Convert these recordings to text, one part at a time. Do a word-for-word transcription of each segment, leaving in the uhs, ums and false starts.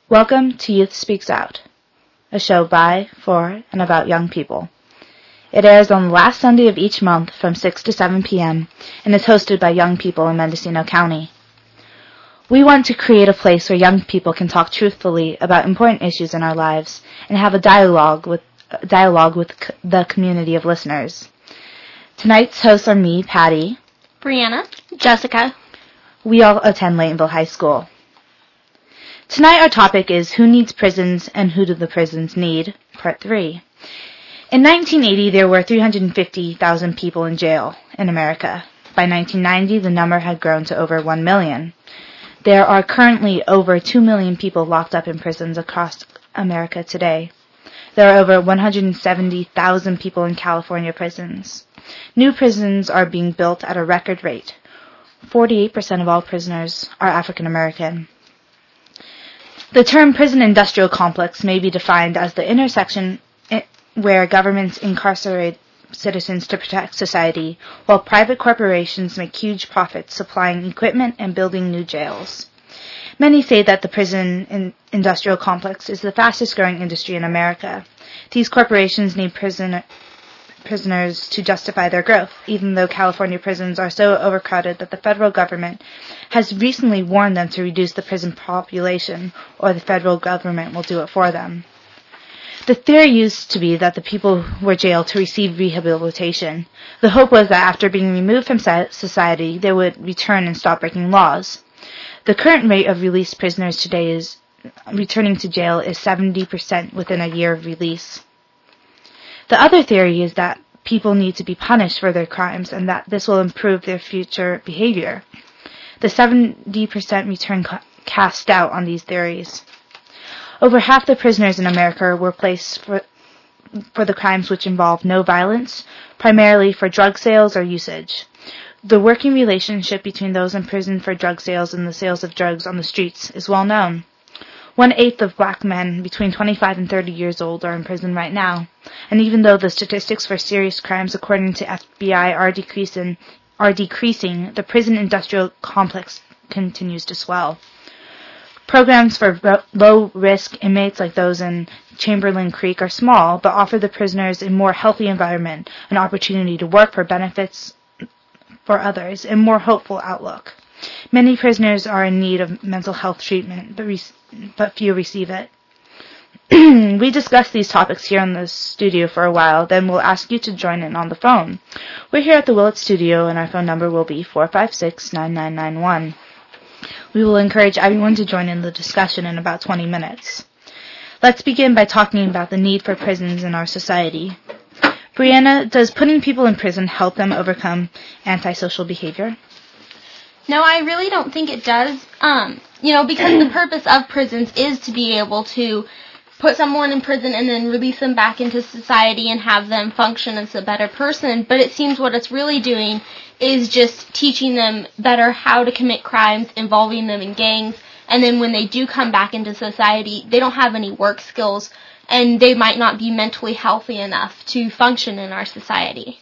Welcome to Youth Speaks Out, a show by, for, and about young people. It airs on the last Sunday of each month from six to seven p.m. and is hosted by young people in Mendocino County. We want to create a place where young people can talk truthfully about important issues in our lives and have a dialogue with dialogue with c- the community of listeners. Tonight's hosts are me, Patty, Brianna, Jessica. We all attend Laytonville High School. Tonight our topic is Who Needs Prisons and Who Do the Prisons Need? Part three. In nineteen eighty, there were three hundred fifty thousand people in jail in America. By nineteen ninety, the number had grown to over one million. There are currently over two million people locked up in prisons across America today. There are over one hundred seventy thousand people in California prisons. New prisons are being built at a record rate. forty-eight percent of all prisoners are African American. The term prison industrial complex may be defined as the intersection where governments incarcerate citizens to protect society, while private corporations make huge profits supplying equipment and building new jails. Many say that the prison in industrial complex is the fastest growing industry in America. These corporations need prison prisoners to justify their growth, even though California prisons are so overcrowded that the federal government has recently warned them to reduce the prison population, or the federal government will do it for them. The theory used to be that the people were jailed to receive rehabilitation. The hope was that after being removed from society, they would return and stop breaking laws. The current rate of released prisoners today is returning to jail is seventy percent within a year of release. The other theory is that people need to be punished for their crimes and that this will improve their future behavior. The seventy percent return ca- cast doubt on these theories. Over half the prisoners in America were placed for, for the crimes which involve no violence, primarily for drug sales or usage. The working relationship between those in prison for drug sales and the sales of drugs on the streets is well known. One-eighth of black men between twenty-five and thirty years old are in prison right now, and even though the statistics for serious crimes according to F B I are decreasing, are decreasing, the prison industrial complex continues to swell. Programs for ro- low-risk inmates like those in Chamberlain Creek are small, but offer the prisoners a more healthy environment, an opportunity to work for benefits for others, and more hopeful outlook. Many prisoners are in need of mental health treatment, but, re- but few receive it. We discussed these topics here in the studio for a while, then we'll ask you to join in on the phone. We're here at the Willett Studio, and our phone number will be four five six, nine nine nine one. We will encourage everyone to join in the discussion in about twenty minutes. Let's begin by talking about the need for prisons in our society. Brianna, does putting people in prison help them overcome antisocial behavior? No, I really don't think it does. Um, you know, because the purpose of prisons is to be able to put someone in prison and then release them back into society and have them function as a better person. But it seems what it's really doing is just teaching them better how to commit crimes, involving them in gangs. And then when they do come back into society, they don't have any work skills, and they might not be mentally healthy enough to function in our society.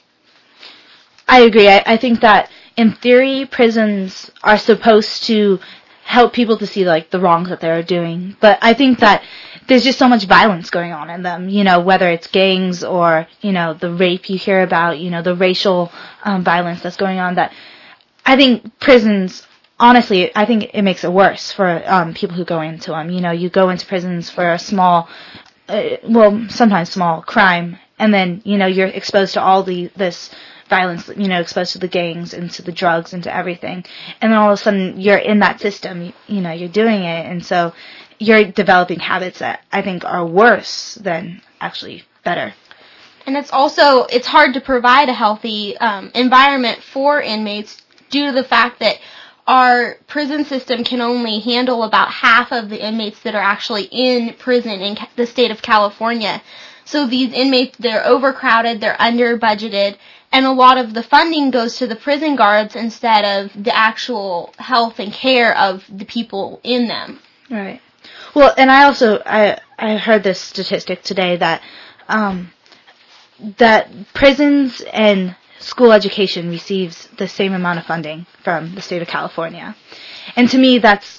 I agree. I, I think that in theory, prisons are supposed to help people to see, like, the wrongs that they're doing. But I think that there's just so much violence going on in them, you know, whether it's gangs or, you know, the rape you hear about, you know, the racial um, violence that's going on, that I think prisons, honestly, I think it makes it worse for um, people who go into them. You know, you go into prisons for a small, uh, well, sometimes small crime, and then, you know, you're exposed to all the this violence, you know, exposed to the gangs and to the drugs and to everything. And then all of a sudden you're in that system, you, you know, you're doing it. And so you're developing habits that I think are worse than actually better. And it's also, it's hard to provide a healthy um, environment for inmates due to the fact that our prison system can only handle about half of the inmates that are actually in prison in ca- the state of California. So these inmates, they're overcrowded, they're under budgeted, and a lot of the funding goes to the prison guards instead of the actual health and care of the people in them. Right. Well, and I also, I I heard this statistic today that um, that prisons and school education receives the same amount of funding from the state of California. And to me, that's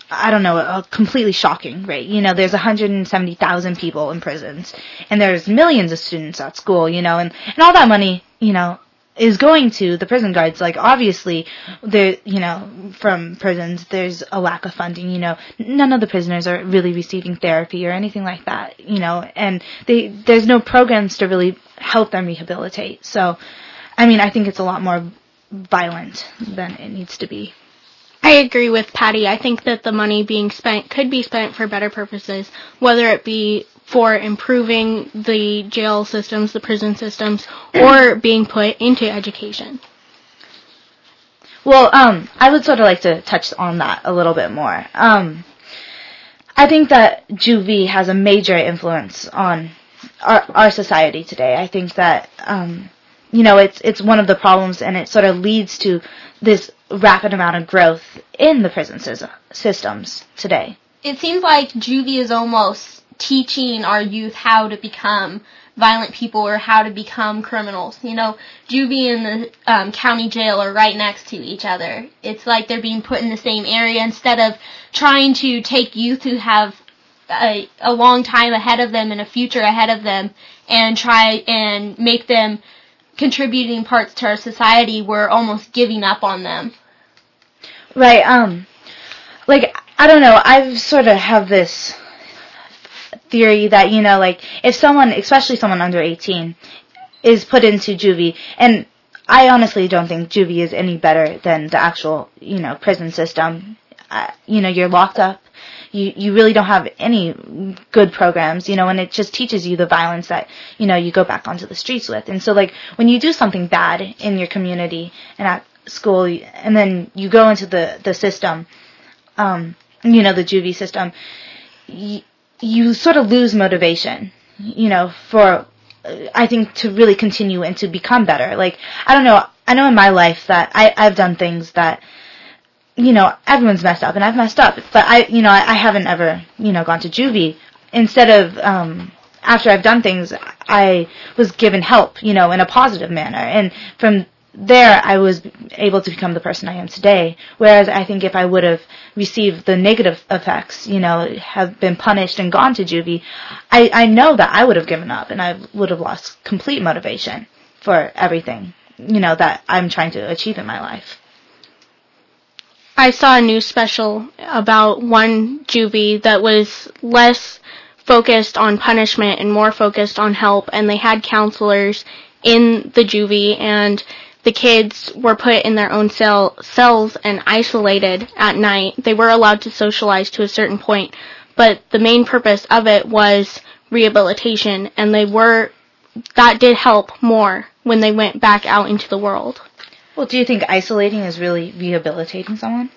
I don't know, a completely shocking rate. You know, there's one hundred seventy thousand people in prisons, and there's millions of students at school, you know, and, and all that money, you know, is going to the prison guards. Like, obviously, there, you know, from prisons, there's a lack of funding, you know. None of the prisoners are really receiving therapy or anything like that, you know, and they, there's no programs to really help them rehabilitate. So, I mean, I think it's a lot more violent than it needs to be. I agree with Patty. I think that the money being spent could be spent for better purposes, whether it be for improving the jail systems, the prison systems, or being put into education. Well, um, I would sort of like to touch on that a little bit more. Um, I think that juvie has a major influence on our, our society today. I think that, um, you know, it's it's one of the problems, and it sort of leads to this rapid amount of growth in the prison systems today. It seems like juvie is almost teaching our youth how to become violent people or how to become criminals. You know, juvie and the um, county jail are right next to each other. It's like they're being put in the same area instead of trying to take youth who have a, a long time ahead of them and a future ahead of them and try and make them contributing parts to our society. We're almost giving up on them. Right, um, like, I don't know, I sort of have this theory that, you know, like, if someone, especially someone under eighteen, is put into juvie, and I honestly don't think juvie is any better than the actual, you know, prison system. Uh, you know, you're locked up. You you really don't have any good programs, you know, and it just teaches you the violence that, you know, you go back onto the streets with. And so, like, when you do something bad in your community and at school, and then you go into the, the system, um, you know, the juvie system, you, you sort of lose motivation, you know, for, I think, to really continue and to become better. Like, I don't know, I know in my life that I, I've done things that, you know, everyone's messed up, and I've messed up, but I, you know, I, I haven't ever, you know, gone to juvie. Instead of, um, after I've done things, I was given help, you know, in a positive manner, and from there I was able to become the person I am today, whereas I think if I would have received the negative effects, you know, have been punished and gone to juvie, I, I know that I would have given up, and I would have lost complete motivation for everything, you know, that I'm trying to achieve in my life. I saw a news special about one juvie that was less focused on punishment and more focused on help, and they had counselors in the juvie, and the kids were put in their own cell, cells and isolated at night. They were allowed to socialize to a certain point, but the main purpose of it was rehabilitation, and they were, that did help more when they went back out into the world. Well, do you think isolating is really rehabilitating someone?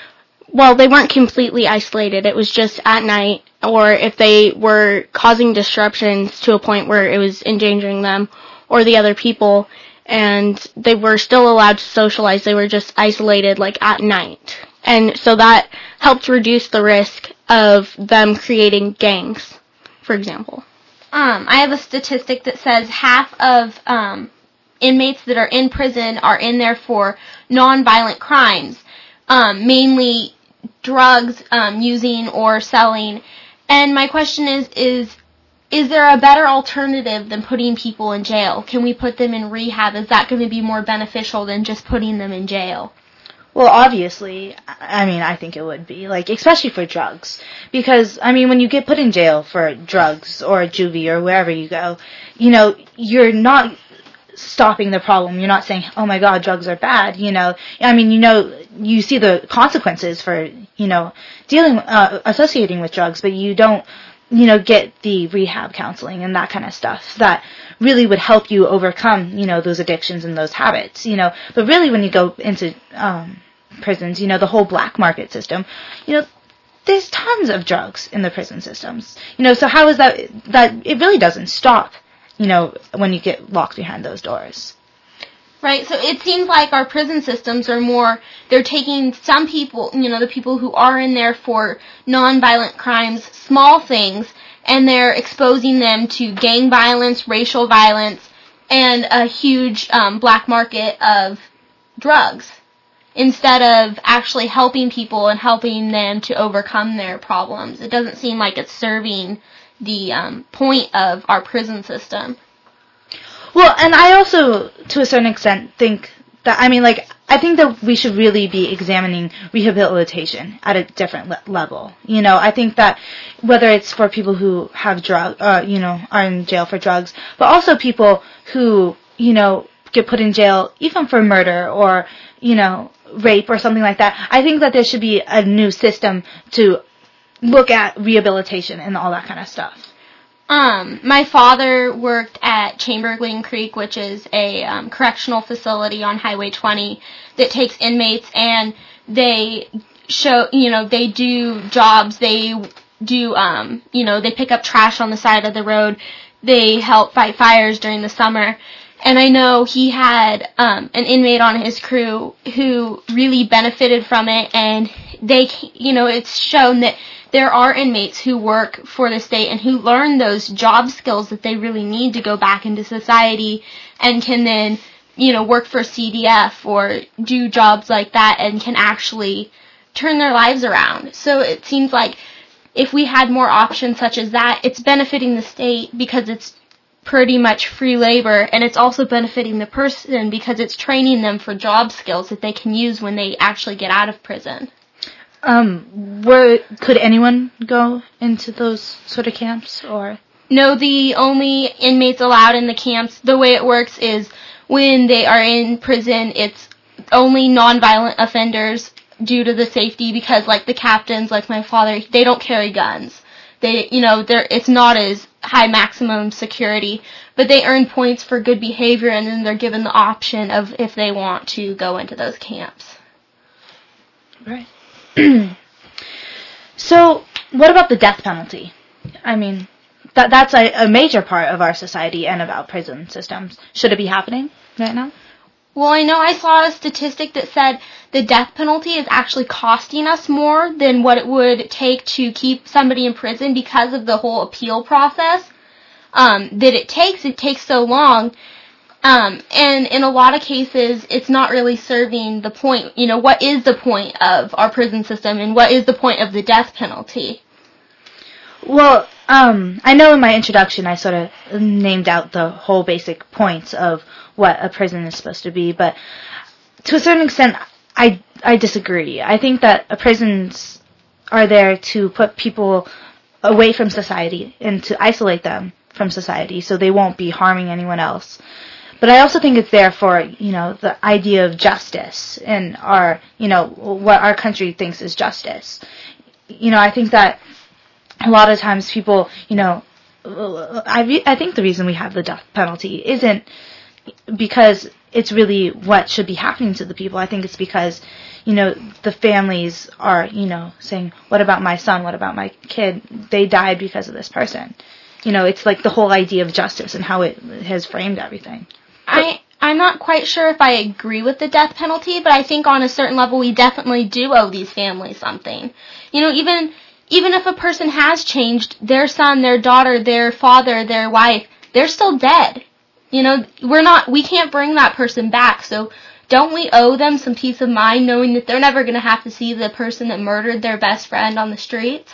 Well, they weren't completely isolated. It was just at night, or if they were causing disruptions to a point where it was endangering them or the other people, and they were still allowed to socialize. They were just isolated, like, at night. And so that helped reduce the risk of them creating gangs, for example. Um, I have a statistic that says half of um, inmates that are in prison are in there for nonviolent crimes, um, mainly drugs um, using or selling. And my question is, is is there a better alternative than putting people in jail? Can we put them in rehab? Is that going to be more beneficial than just putting them in jail? Well, obviously, I mean, I think it would be, like, especially for drugs. Because, I mean, when you get put in jail for drugs or juvie or wherever you go, you know, you're not stopping the problem. You're not saying, oh my God, drugs are bad, you know. I mean, you know, you see the consequences for, you know, dealing, uh, associating with drugs, but you don't, you know, get the rehab counseling and that kind of stuff that really would help you overcome, you know, those addictions and those habits, you know. But really when you go into um, prisons, you know, the whole black market system, you know, there's tons of drugs in the prison systems. You know, so how is that, that it really doesn't stop, you know, when you get locked behind those doors. Right, so it seems like our prison systems are more, they're taking some people, you know, the people who are in there for nonviolent crimes, small things, and they're exposing them to gang violence, racial violence, and a huge um, black market of drugs. instead of actually helping people and helping them to overcome their problems. It doesn't seem like it's serving the um, point of our prison system. Well, and I also, to a certain extent, think that, I mean, like, I think that we should really be examining rehabilitation at a different le- level. You know, I think that whether it's for people who have drug, uh, you know, are in jail for drugs, but also people who, you know, get put in jail even for murder or, you know, rape or something like that. I think that there should be a new system to look at rehabilitation and all that kind of stuff. Um, my father worked at Chamberlain Creek, which is a um, correctional facility on Highway twenty that takes inmates, and they show, you know, they do jobs, they do, um, you know, they pick up trash on the side of the road, they help fight fires during the summer, and I know he had um, an inmate on his crew who really benefited from it, and they, you know, it's shown that there are inmates who work for the state and who learn those job skills that they really need to go back into society and can then, you know, work for C D F or do jobs like that and can actually turn their lives around. So it seems like if we had more options such as that, it's benefiting the state because it's pretty much free labor, and it's also benefiting the person because it's training them for job skills that they can use when they actually get out of prison. Um, were, could anyone go into those sort of camps, or? No, the only inmates allowed in the camps, the way it works is when they are in prison, it's only nonviolent offenders due to the safety, because like the captains, like my father, they don't carry guns. They, you know, they're, it's not as high maximum security, but they earn points for good behavior, and then they're given the option of if they want to go into those camps. Right. So, what about the death penalty? I mean, that that's a, a major part of our society and of our prison systems. Should it be happening right now? Well, I know I saw a statistic that said the death penalty is actually costing us more than what it would take to keep somebody in prison because of the whole appeal process um, that it takes. It takes so long. Um, and in a lot of cases, it's not really serving the point. You know, what is the point of our prison system, and what is the point of the death penalty? Well, um, I know in my introduction I sort of named out the whole basic points of what a prison is supposed to be, but to a certain extent, I, I disagree. I think that prisons are there to put people away from society and to isolate them from society so they won't be harming anyone else. But I also think it's there for, you know, the idea of justice and our, you know, what our country thinks is justice. You know, I think that a lot of times people, you know, I, re- I think the reason we have the death penalty isn't because it's really what should be happening to the people. I think it's because, you know, the families are, you know, saying, what about my son? What about my kid? They died because of this person. You know, it's like the whole idea of justice and how it has framed everything. I, I'm not quite sure if I agree with the death penalty, but I think on a certain level we definitely do owe these families something. You know, even even if a person has changed, their son, their daughter, their father, their wife, they're still dead. You know, we're not, we can't bring that person back, so don't we owe them some peace of mind knowing that they're never going to have to see the person that murdered their best friend on the streets?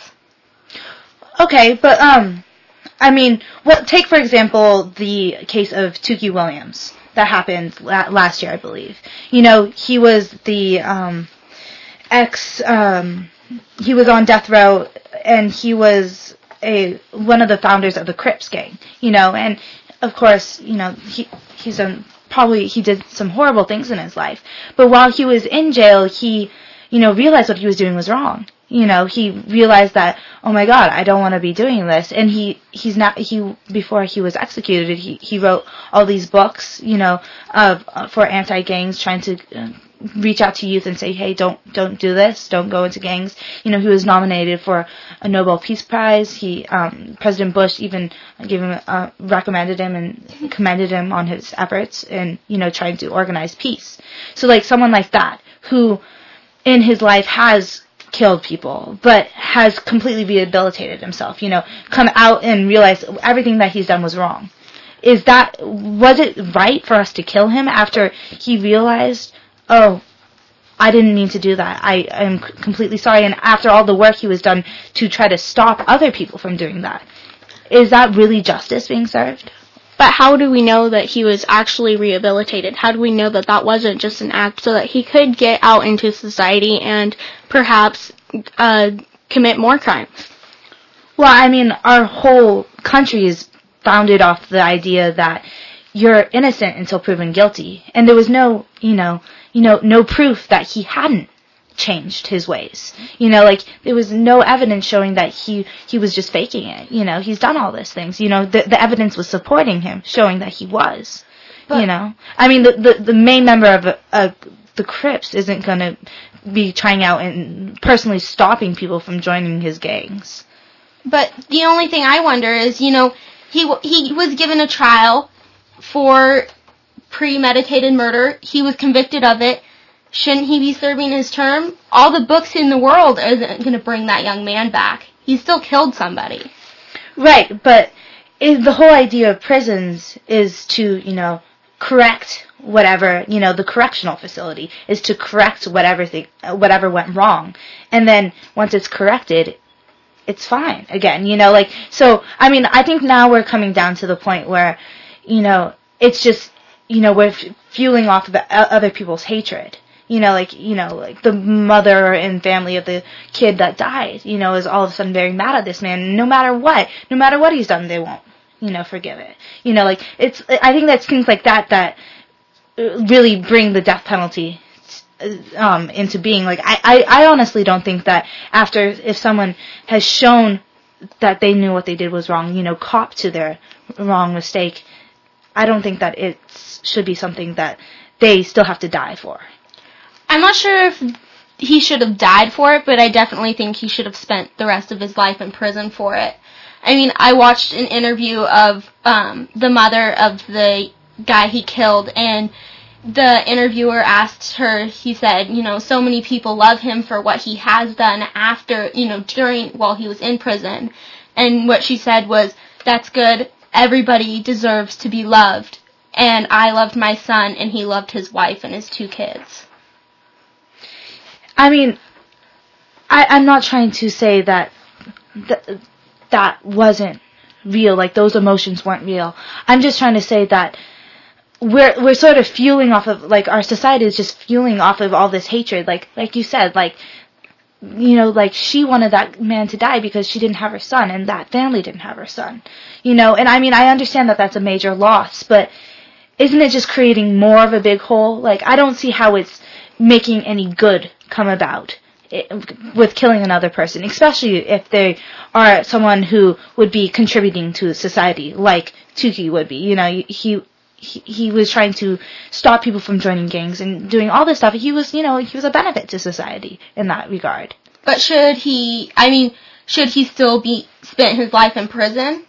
Okay, but, um... I mean, what, take, for example, the case of Tukey Williams that happened la- last year, I believe. You know, he was the um, ex, um, he was on death row, and he was a one of the founders of the Crips gang, you know, and, of course, you know, he he's a, probably, he did some horrible things in his life. But while he was in jail, he, you know, realized what he was doing was wrong. You know, he realized that, oh my God, I don't want to be doing this. And he, he's not, he, before he was executed, he, he wrote all these books, you know, of, uh, for anti-gangs, trying to uh, reach out to youth and say, hey, don't, don't do this, don't go into gangs. You know, he was nominated for a Nobel Peace Prize. He, um, President Bush even gave him, uh, recommended him and commended him on his efforts in, you know, trying to organize peace. So like someone like that, who in his life has killed people, but has completely rehabilitated himself, you know, come out and realize everything that he's done was wrong. Is that, was it right for us to kill him after he realized, oh, I didn't mean to do that. I am completely sorry. And after all the work he was done to try to stop other people from doing that, is that really justice being served? But how do we know that he was actually rehabilitated? How do we know that that wasn't just an act so that he could get out into society and perhaps uh, commit more crimes? Well, I mean, our whole country is founded off the idea that you're innocent until proven guilty. And there was no, you know, you know, no proof that he hadn't changed his ways. You know, like, there was no evidence showing that he, he was just faking it. You know, he's done all these things. You know, the, the evidence was supporting him, showing that he was. But, you know, I mean, the, the, the main member of uh, the Crips isn't going to be trying out and personally stopping people from joining his gangs. But the only thing I wonder is, you know, he he was given a trial for premeditated murder. He was convicted of it. Shouldn't he be serving his term? All the books in the world isn't going to bring that young man back. He still killed somebody. Right, but is the whole idea of prisons is to, you know, correct whatever, you know, the correctional facility is to correct whatever thing, whatever went wrong. And then once it's corrected, it's fine again, you know, like, so, I mean, I think now we're coming down to the point where, you know, it's just, you know, we're f- fueling off of other people's hatred. You know, like, you know, like the mother and family of the kid that died, you know, is all of a sudden very mad at this man. No matter what, no matter what he's done, they won't, you know, forgive it. You know, like, it's, I think that's things like that that really bring the death penalty um, into being. Like, I, I, I honestly don't think that after, if someone has shown that they knew what they did was wrong, you know, cop to their wrong mistake, I don't think that it should be something that they still have to die for. I'm not sure if he should have died for it, but I definitely think he should have spent the rest of his life in prison for it. I mean, I watched an interview of um, the mother of the guy he killed, and the interviewer asked her, he said, you know, so many people love him for what he has done after, you know, during, while he was in prison. And what she said was, that's good, everybody deserves to be loved. And I loved my son, and he loved his wife and his two kids. I mean, I, I'm not trying to say that th- that wasn't real, like those emotions weren't real. I'm just trying to say that we're we're sort of fueling off of, like, our society is just fueling off of all this hatred. Like like you said, like, you know, like, she wanted that man to die because she didn't have her son, and that family didn't have her son. You know, and I mean, I understand that that's a major loss, but isn't it just creating more of a big hole? Like, I don't see how it's making any good come about it, with killing another person, especially if they are someone who would be contributing to society, like Tukey would be. You know, he, he he was trying to stop people from joining gangs and doing all this stuff. He was, you know, he was a benefit to society in that regard. But should he, I mean, should he still be spent his life in prison?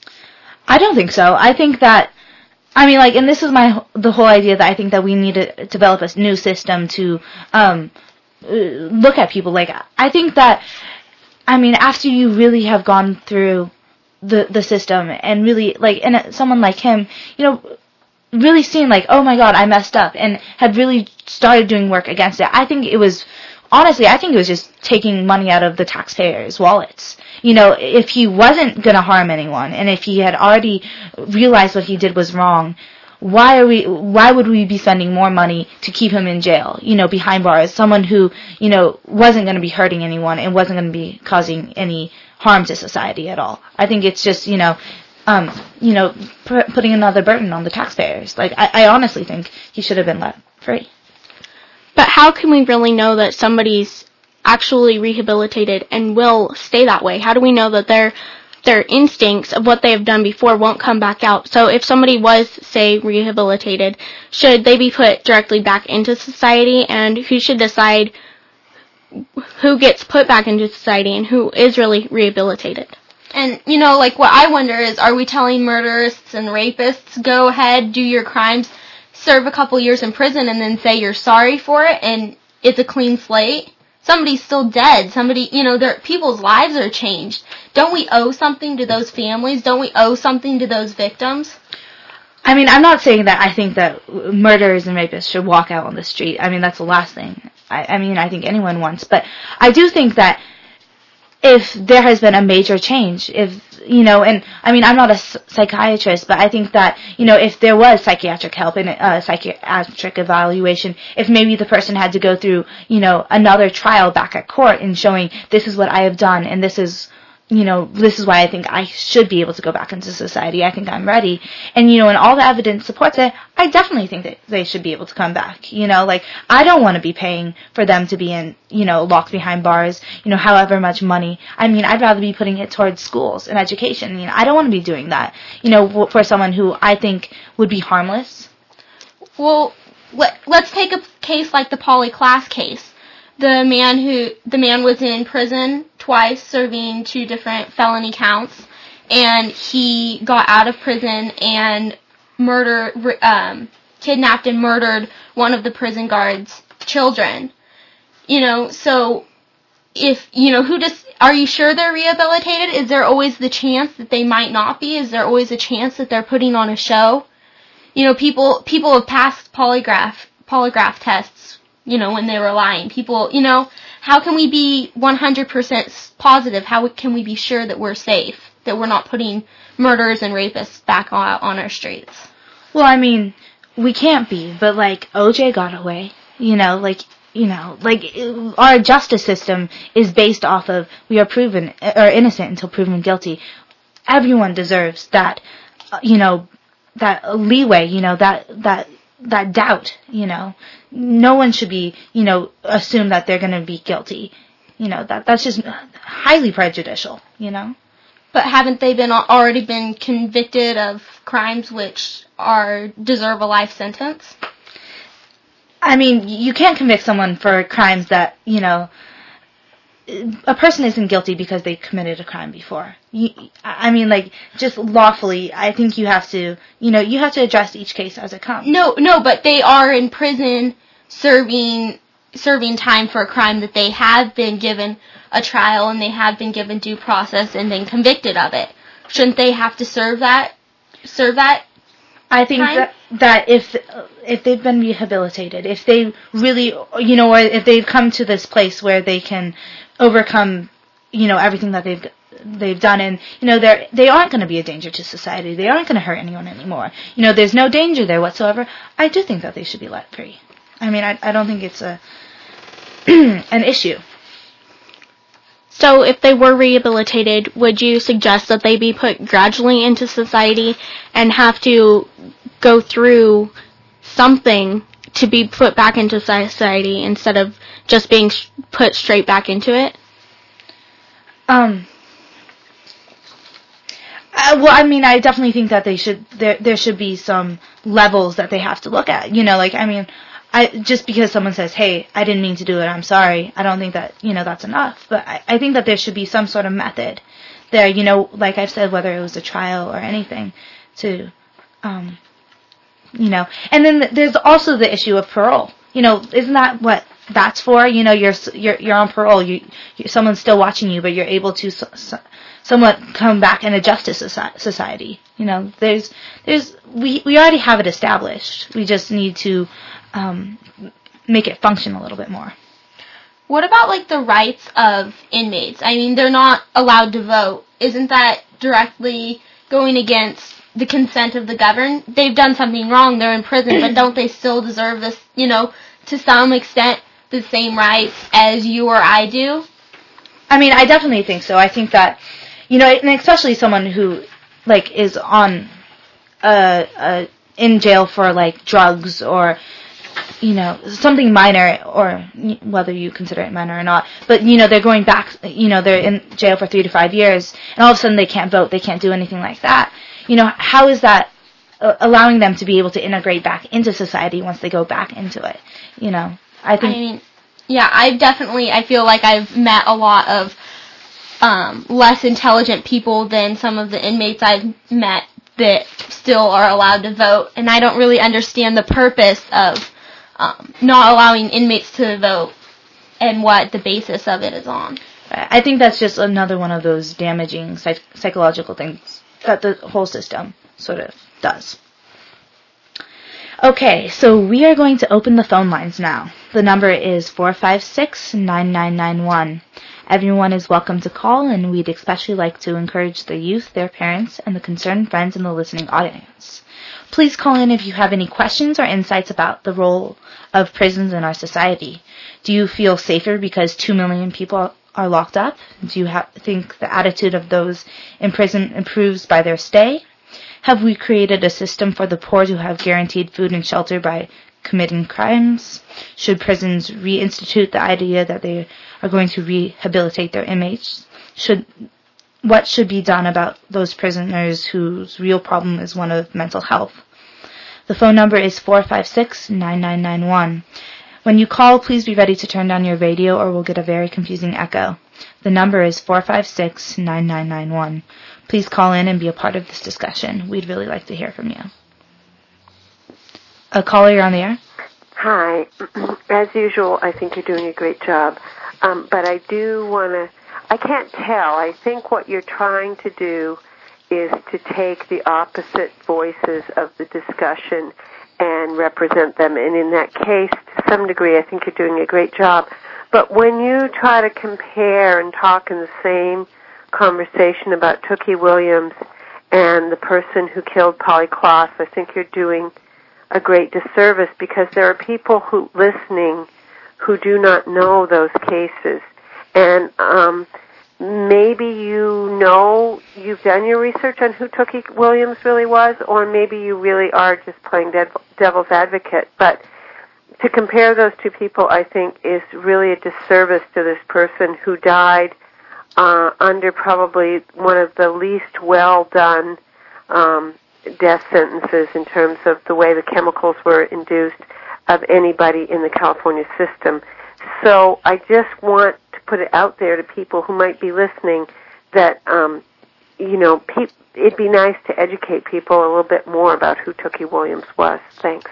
I don't think so. I think that, I mean, like, and this is my, the whole idea that I think that we need to develop a new system to, um, look at people. Like, I think that, I mean, after you really have gone through the the system and really, like, and someone like him, you know, really seeing, like, oh my god, I messed up, and had really started doing work against it, I think it was, honestly, I think it was just taking money out of the taxpayers' wallets. You know, if he wasn't gonna harm anyone, and if he had already realized what he did was wrong, Why are we? Why would we be spending more money to keep him in jail? You know, behind bars, someone who, you know, wasn't going to be hurting anyone and wasn't going to be causing any harm to society at all. I think it's just, you know, um, you know, p- putting another burden on the taxpayers. Like, I, I honestly think he should have been let free. But how can we really know that somebody's actually rehabilitated and will stay that way? How do we know that they're their instincts of what they have done before won't come back out? So if somebody was, say, rehabilitated, should they be put directly back into society? And who should decide who gets put back into society and who is really rehabilitated? And, you know, like, what I wonder is, are we telling murderers and rapists, go ahead, do your crimes, serve a couple years in prison, and then say you're sorry for it, and it's a clean slate? Somebody's still dead. Somebody, you know, their people's lives are changed. Don't we owe something to those families? Don't we owe something to those victims? I mean, I'm not saying that I think that murderers and rapists should walk out on the street. I mean, that's the last thing. I, I mean, I think anyone wants. But I do think that if there has been a major change, if, you know, and I mean, I'm not a psychiatrist, but I think that, you know, if there was psychiatric help and uh, psychiatric evaluation, if maybe the person had to go through, you know, another trial back at court and showing this is what I have done and this is, you know, this is why I think I should be able to go back into society. I think I'm ready. And, you know, and all the evidence supports it, I definitely think that they should be able to come back. You know, like, I don't want to be paying for them to be in, you know, locked behind bars, you know, however much money. I mean, I'd rather be putting it towards schools and education. I mean, I don't want to be doing that, you know, for someone who I think would be harmless. Well, let, let's take a case like the Polly Klaas case. The man who, the man was in prison twice, serving two different felony counts, and he got out of prison and murder, um, kidnapped and murdered one of the prison guards' children. You know, so if, you know, who does, are you sure they're rehabilitated? Is there always the chance that they might not be? Is there always a chance that they're putting on a show? You know, people, people have passed polygraph, polygraph tests, you know, when they were lying. People, you know, how can we be one hundred percent positive? How can we be sure that we're safe, that we're not putting murderers and rapists back on, on our streets? Well, I mean, we can't be, but, like, O J got away, you know, like, you know, like, our justice system is based off of we are proven, or innocent until proven guilty. Everyone deserves that, uh, you know, that leeway, you know, that, that, that doubt, you know. No one should be, you know, assume that they're going to be guilty. You know, that that's just highly prejudicial, you know. But haven't they been already been convicted of crimes which are deserve a life sentence? I mean, you can't convict someone for crimes that, you know, a person isn't guilty because they committed a crime before. You, I mean, like, just lawfully, I think you have to, you know, you have to address each case as it comes. No, no, but they are in prison serving serving time for a crime that they have been given a trial and they have been given due process and been convicted of it. Shouldn't they have to serve that? Serve that? I think time? that that if if they've been rehabilitated, if they really, you know, or if they've come to this place where they can overcome, you know, everything that they've they've done, and, you know, they're they aren't going to be a danger to society. They aren't going to hurt anyone anymore. You know, there's no danger there whatsoever. I do think that they should be let free. I mean, I I don't think it's a an issue. So if they were rehabilitated, would you suggest that they be put gradually into society and have to go through something to be put back into society instead of just being sh- put straight back into it? Um. Uh, well, I mean, I definitely think that they should. There, there should be some levels that they have to look at. You know, like, I mean, I just because someone says, "Hey, I didn't mean to do it. I'm sorry." I don't think that, you know, that's enough. But I, I think that there should be some sort of method there. You know, like I've said, whether it was a trial or anything, to, um, you know, and then there's also the issue of parole. You know, isn't that what that's for? You know, you're you're you're on parole. You, you someone's still watching you, but you're able to so, so, somewhat come back and adjust to society. You know, there's there's we we already have it established. We just need to um, make it function a little bit more. What about, like, the rights of inmates? I mean, they're not allowed to vote. Isn't that directly going against the consent of the governed? They've done something wrong. They're in prison, but don't they still deserve this, you know, to some extent, the same rights as you or I do? I mean, I definitely think so. I think that, you know, and especially someone who, like, is on, uh, uh, in jail for, like, drugs or, you know, something minor, or whether you consider it minor or not, but, you know, they're going back, you know, they're in jail for three to five years, and all of a sudden they can't vote, they can't do anything like that. You know, how is that uh, allowing them to be able to integrate back into society once they go back into it? You know, I think... I mean, yeah, I've definitely, I feel like I've met a lot of um, less intelligent people than some of the inmates I've met that still are allowed to vote, and I don't really understand the purpose of um, not allowing inmates to vote and what the basis of it is on. I think that's just another one of those damaging psych- psychological things that the whole system sort of does. Okay, so we are going to open the phone lines now. The number is four five six, nine nine nine one. Everyone is welcome to call, and we'd especially like to encourage the youth, their parents, and the concerned friends in the listening audience. Please call in if you have any questions or insights about the role of prisons in our society. Do you feel safer because two million people are locked up? Do you ha- think the attitude of those in prison improves by their stay? Have we created a system for the poor to have guaranteed food and shelter by committing crimes? Should prisons reinstitute the idea that they are going to rehabilitate their inmates? Should What should be done about those prisoners whose real problem is one of mental health? The phone number is four five six, nine nine nine one. When you call, please be ready to turn down your radio or we'll get a very confusing echo. The number is four five six, nine nine nine one. Please call in and be a part of this discussion. We'd really like to hear from you. A caller, you're on the air. Hi. As usual, I think you're doing a great job. Um, but I do want to, I can't tell. I think what you're trying to do is to take the opposite voices of the discussion and represent them. And in that case, to some degree, I think you're doing a great job. But when you try to compare and talk in the same conversation about Tookie Williams and the person who killed Polly Klaas, I think you're doing a great disservice because there are people who listening who do not know those cases. And um, maybe you know, you've done your research on who Tookie Williams really was, or maybe you really are just playing devil's advocate. But to compare those two people, I think, is really a disservice to this person who died uh, under probably one of the least well-done um, death sentences in terms of the way the chemicals were induced of anybody in the California system. So I just want to put it out there to people who might be listening that, um, you know, pe- it'd be nice to educate people a little bit more about who Tookie Williams was. Thanks.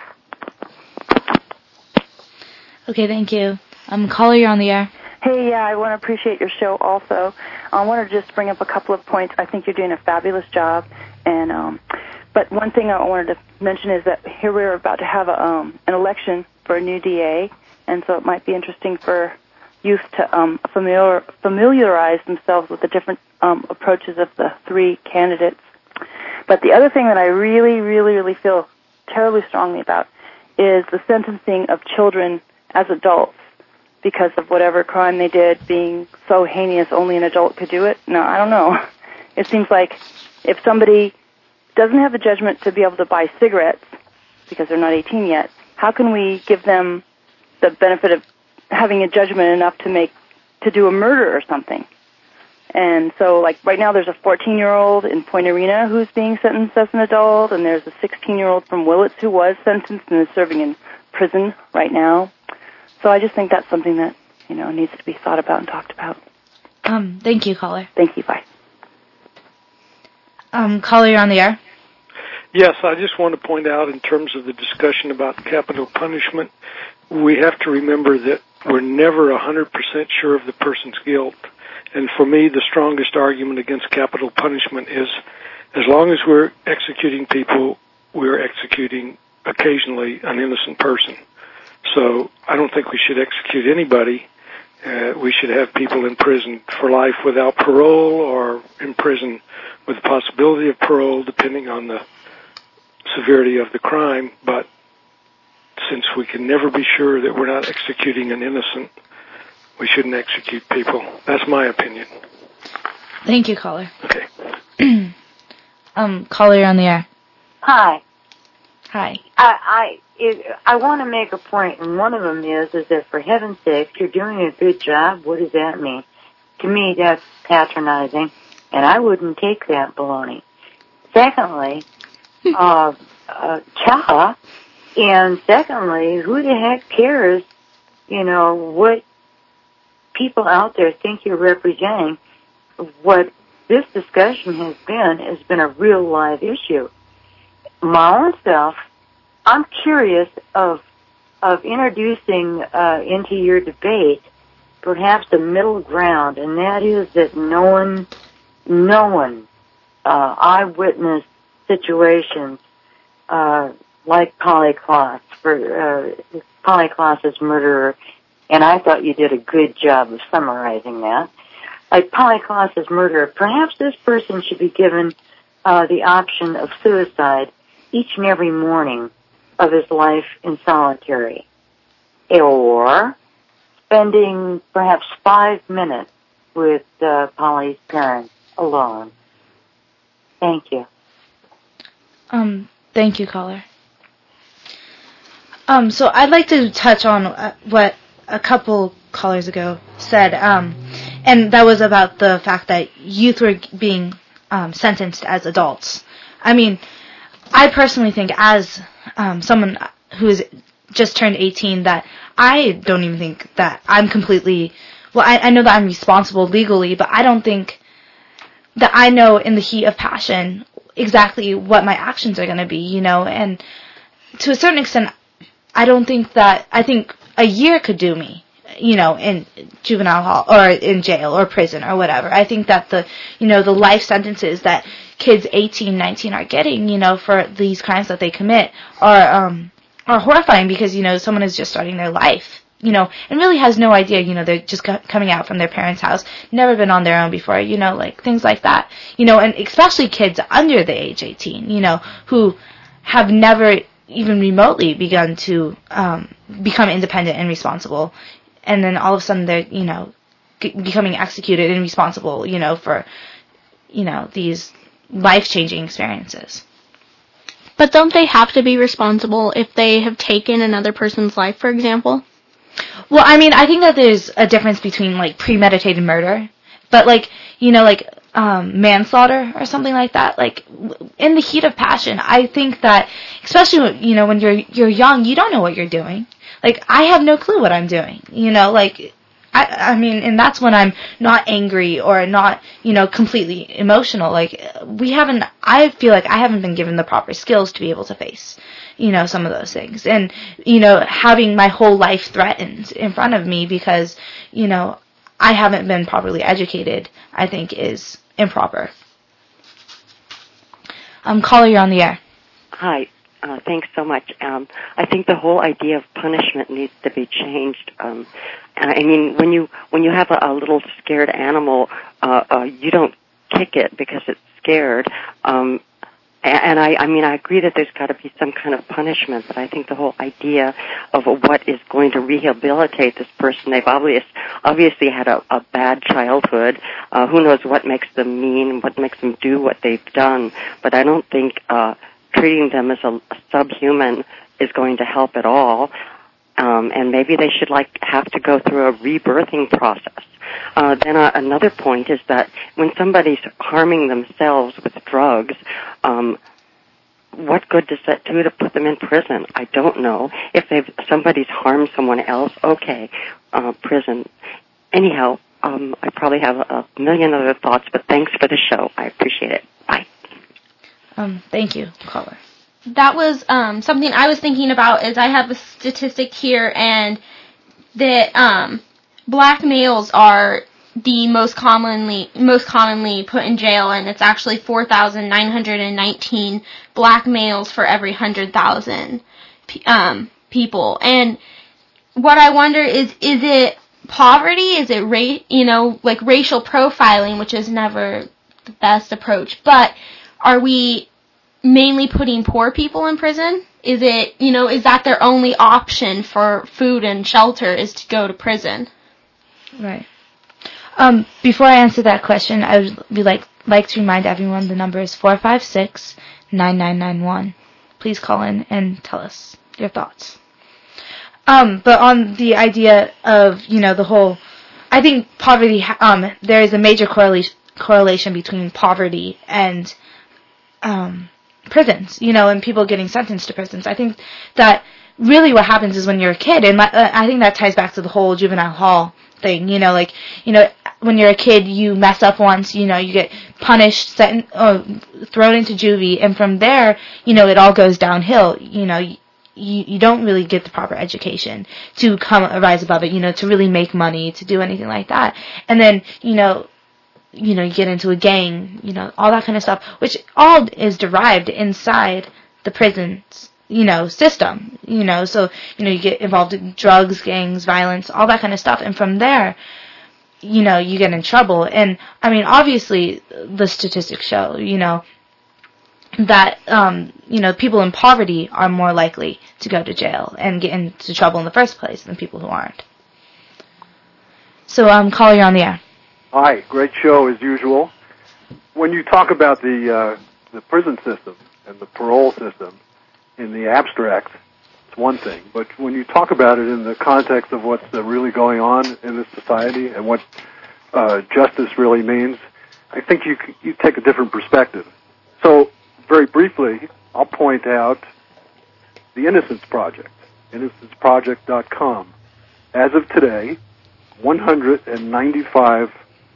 Okay, thank you. Um, caller, you're on the air. Hey, yeah, I want to appreciate your show also. I want to just bring up a couple of points. I think you're doing a fabulous job. And um, but one thing I wanted to mention is that here we're about to have a, um, an election for a new D A, and so it might be interesting for youth to um, familiar, familiarize themselves with the different um, approaches of the three candidates. But the other thing that I really, really, really feel terribly strongly about is the sentencing of children as adults because of whatever crime they did being so heinous only an adult could do it. No, I don't know. It seems like if somebody doesn't have the judgment to be able to buy cigarettes because they're not eighteen yet, how can we give them the benefit of having a judgment enough to make to do a murder or something? And so, like, right now there's a fourteen-year-old in Point Arena who's being sentenced as an adult, and there's a sixteen-year-old from Willits who was sentenced and is serving in prison right now. So I just think that's something that, you know, needs to be thought about and talked about. Um, thank you, caller. Thank you. Bye. Um, caller, you're on the air. Yes, I just want to point out in terms of the discussion about capital punishment, we have to remember that we're never one hundred percent sure of the person's guilt. And for me, the strongest argument against capital punishment is as long as we're executing people, we're executing occasionally an innocent person. So I don't think we should execute anybody. Uh, we should have people in prison for life without parole or in prison with the possibility of parole depending on the severity of the crime. But since we can never be sure that we're not executing an innocent, we shouldn't execute people. That's my opinion. Thank you, caller. Okay. um, caller, you're on the air. Hi. Hi. I I, it, I want to make a point, and one of them is is that for heaven's sake, you're doing a good job. What does that mean? To me, that's patronizing, and I wouldn't take that baloney. Secondly, uh, uh, cha, and secondly, who the heck cares, you know, what people out there think you're representing? What this discussion has been has been a real live issue. My own self, I'm curious of of introducing uh, into your debate perhaps a middle ground, and that is that no one, no one, uh, eyewitness situations, uh, like Polly Klaas for uh, Polly Klaas's murderer, and I thought you did a good job of summarizing that. Like Polly Klaas's murderer, perhaps this person should be given uh, the option of suicide each and every morning of his life in solitary, or spending perhaps five minutes with uh, Polly's parents alone. Thank you. Um, thank you, caller. Um, so I'd like to touch on uh, what a couple callers ago said, um, and that was about the fact that youth were being um, sentenced as adults. I mean, I personally think as um, someone who is just turned eighteen that I don't even think that I'm completely, well, I, I know that I'm responsible legally, but I don't think that I know in the heat of passion exactly what my actions are going to be, you know, and to a certain extent, I don't think that, I think a year could do me, you know, in juvenile hall, or in jail, or prison, or whatever. I think that the, you know, the life sentences that kids eighteen, nineteen are getting, you know, for these crimes that they commit are, um, are horrifying because, you know, someone is just starting their life, you know, and really has no idea, you know, they're just co- coming out from their parents' house, never been on their own before, you know, like, things like that, you know, and especially kids under the age eighteen, you know, who have never even remotely begun to um, become independent and responsible, and then all of a sudden they're, you know, g- becoming executed and responsible, you know, for, you know, these life-changing experiences. But don't they have to be responsible if they have taken another person's life, for example? Well, I mean, I think that there's a difference between, like, premeditated murder, but, like, you know, like, um, manslaughter or something like that, like, in the heat of passion, I think that, especially, you know, when you're, you're young, you don't know what you're doing. Like, I have no clue what I'm doing, you know, like, I, I mean, and that's when I'm not angry or not, you know, completely emotional. Like, we haven't, I feel like I haven't been given the proper skills to be able to face, you know, some of those things. And, you know, having my whole life threatened in front of me because, you know, I haven't been properly educated, I think is improper. Um, caller, you're on the air. Hi. Uh, thanks so much. Um, I think the whole idea of punishment needs to be changed. Um, I mean, when you when you have a, a little scared animal, uh, uh, you don't kick it because it's scared. Um, and I, I mean, I agree that there's got to be some kind of punishment, but I think the whole idea of what is going to rehabilitate this person, they've obvious, obviously had a, a bad childhood. Uh, who knows what makes them mean, what makes them do what they've done. But I don't think uh, treating them as a, a subhuman is going to help at all. Um, and maybe they should like have to go through a rebirthing process. Uh, then uh, another point is that when somebody's harming themselves with drugs, um, what good does that do to put them in prison? I don't know. If they've somebody's harmed someone else, okay, uh, prison. Anyhow, um, I probably have a, a million other thoughts, but thanks for the show. I appreciate it. Bye. Um, thank you, caller. That was um, something I was thinking about. Is I have a statistic here, and that um, black males are the most commonly most commonly put in jail, and it's actually four thousand nine hundred nineteen black males for every one hundred thousand um, people. And what I wonder is, is it poverty? Is it ra- you know, like racial profiling, which is never the best approach, but are we mainly putting poor people in prison? Is it, you know, is that their only option for food and shelter is to go to prison? Right. Um, before I answer that question, I would be like, like to remind everyone the number is four five six, nine nine nine one. Please call in and tell us your thoughts. Um, but on the idea of, you know, the whole, I think poverty, um, there is a major correlation, correlation between poverty and, um, prisons, you know, and people getting sentenced to prisons. I think that really what happens is when you're a kid, and I think that ties back to the whole juvenile hall thing, you know, like, you know, when you're a kid, you mess up once, you know, you get punished, set in, uh, thrown into juvie, and from there, you know, it all goes downhill, you know, you, you don't really get the proper education to come, rise above it, you know, to really make money, to do anything like that. And then, you know, you know, you get into a gang, you know, all that kind of stuff, which all is derived inside the prisons you know, system, you know, so, you know, you get involved in drugs, gangs, violence, all that kind of stuff, and from there, you know, you get in trouble. And, I mean, obviously, the statistics show, you know, that, um, you know, people in poverty are more likely to go to jail and get into trouble in the first place than people who aren't. So, um, caller, you're on the air. Hi, great show as usual. When you talk about the uh, the prison system and the parole system in the abstract, it's one thing. But when you talk about it in the context of what's uh, really going on in this society and what uh, justice really means, I think you you take a different perspective. So, very briefly, I'll point out the Innocence Project, innocence project dot com. As of today, one hundred ninety-five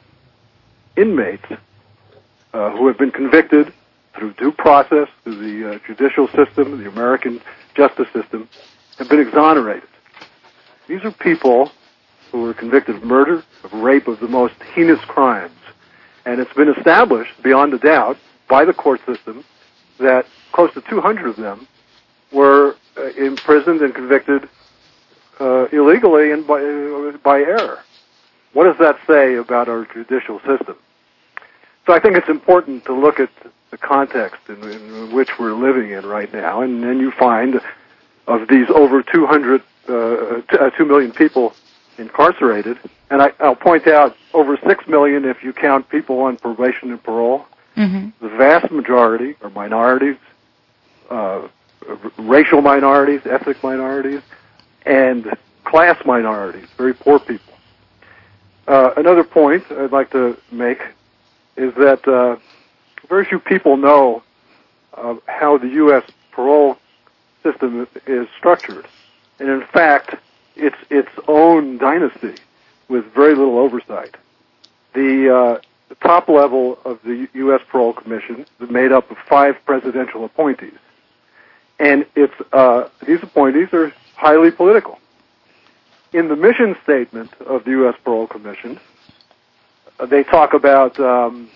inmates uh, who have been convicted through due process, through the uh, judicial system, the American justice system, have been exonerated. These are people who were convicted of murder, of rape, of the most heinous crimes. And it's been established, beyond a doubt, by the court system that close to two hundred of them were uh, imprisoned and convicted uh, illegally and by, uh, by error. What does that say about our judicial system? So I think it's important to look at the context in, in which we're living in right now, and then you find of these over two hundred, uh, t- uh, two million people incarcerated, and I, I'll point out over six million if you count people on probation and parole. Mm-hmm. The vast majority are minorities, uh, r- racial minorities, ethnic minorities, and class minorities, very poor people. Uh, another point I'd like to make is that uh, very few people know uh, how the U S parole system is structured. And in fact, it's its own dynasty with very little oversight. The, uh, the top level of the U S Parole Commission is made up of five presidential appointees. And it's, uh, these appointees are highly political. In the mission statement of the U S Parole Commission, uh, they talk about um,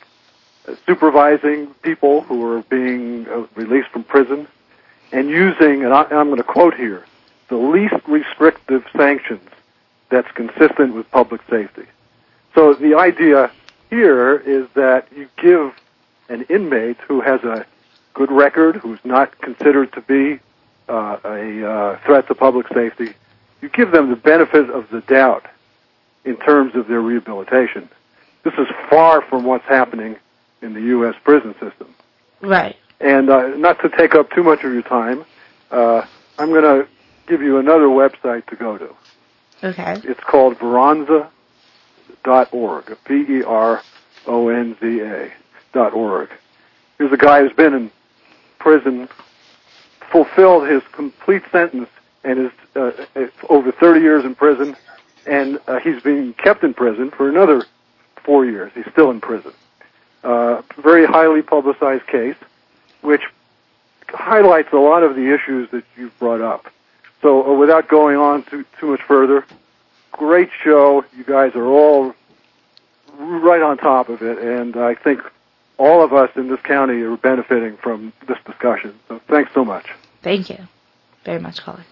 supervising people who are being uh, released from prison and using, and, I, and I'm going to quote here, the least restrictive sanctions that's consistent with public safety. So the idea here is that you give an inmate who has a good record, who's not considered to be uh, a uh, threat to public safety, you give them the benefit of the doubt in terms of their rehabilitation. This is far from what's happening in the U S prison system. Right. And uh, not to take up too much of your time, uh, I'm going to give you another website to go to. Okay. It's called veronza dot org, V E R O N Z A dot org. Here's a guy who's been in prison, fulfilled his complete sentence, and is uh, over thirty years in prison, and uh, he's being kept in prison for another four years. He's still in prison. Uh, very highly publicized case, which highlights a lot of the issues that you've brought up. So uh, without going on too, too much further, great show. You guys are all right on top of it, and I think all of us in this county are benefiting from this discussion. So thanks so much. Thank you very much, caller.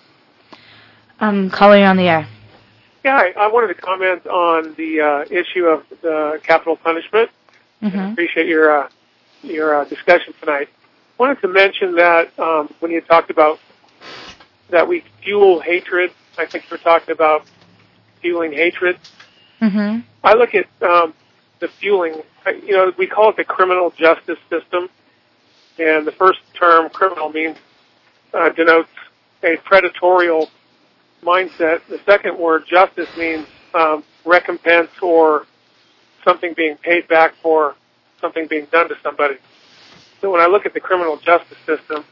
Um, caller, you're on the air. Yeah, I, I wanted to comment on the uh, issue of the capital punishment. Mm-hmm. I appreciate your uh, your uh, discussion tonight. I wanted to mention that um, when you talked about that we fuel hatred, I think you were talking about fueling hatred. Mm-hmm. I look at um, the fueling, you know, we call it the criminal justice system, and the first term, criminal, means uh, denotes a predatorial mindset. The second word, justice, means um, recompense or something being paid back for something being done to somebody. So when I look at the criminal justice system,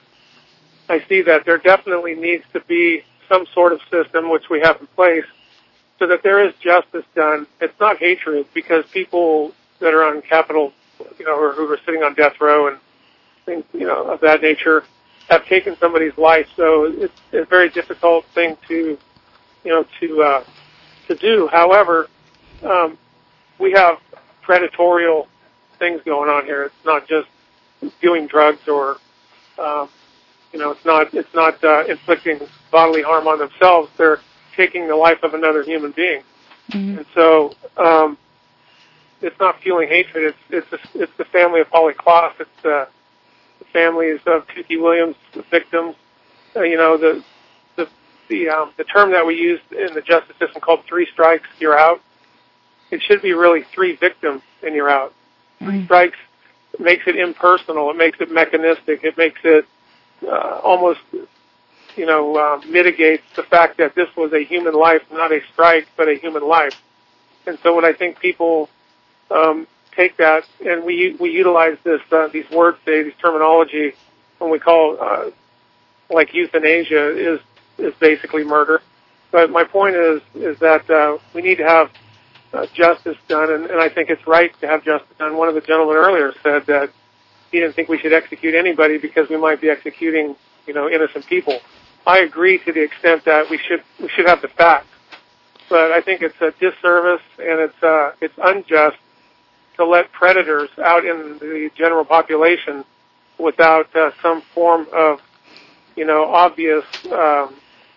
I see that there definitely needs to be some sort of system, which we have in place, so that there is justice done. It's not hatred, because people that are on capital, you know, or who are sitting on death row and things, you know, of that nature, have taken somebody's life. So it's a very difficult thing to, you know, to uh, to do. However, um, we have predatorial things going on here. It's not just doing drugs or um, You know, it's not it's not uh, inflicting bodily harm on themselves. They're taking the life of another human being. Mm-hmm. And so um, it's not fueling hatred. It's it's a, it's the family of Holly Klaas. It's uh, the families of Tookie Williams, the victims. Uh, you know, the the the um, the term that we use in the justice system called three strikes, you're out. It should be really three victims and you're out. Mm-hmm. Three strikes makes it impersonal. It makes it mechanistic. It makes it uh, almost, you know, uh, mitigates the fact that this was a human life, not a strike, but a human life. And so when I think people um, take that, and we we utilize this uh, these words today, these terminology, when we call uh, like euthanasia is is basically murder. But my point is is that uh, we need to have uh, justice done, and, and I think it's right to have justice done. One of the gentlemen earlier said that he didn't think we should execute anybody because we might be executing, you know, innocent people. I agree to the extent that we should we should have the facts, but I think it's a disservice and it's uh, it's unjust to let predators out in the general population without uh, some form of, you know, obvious um,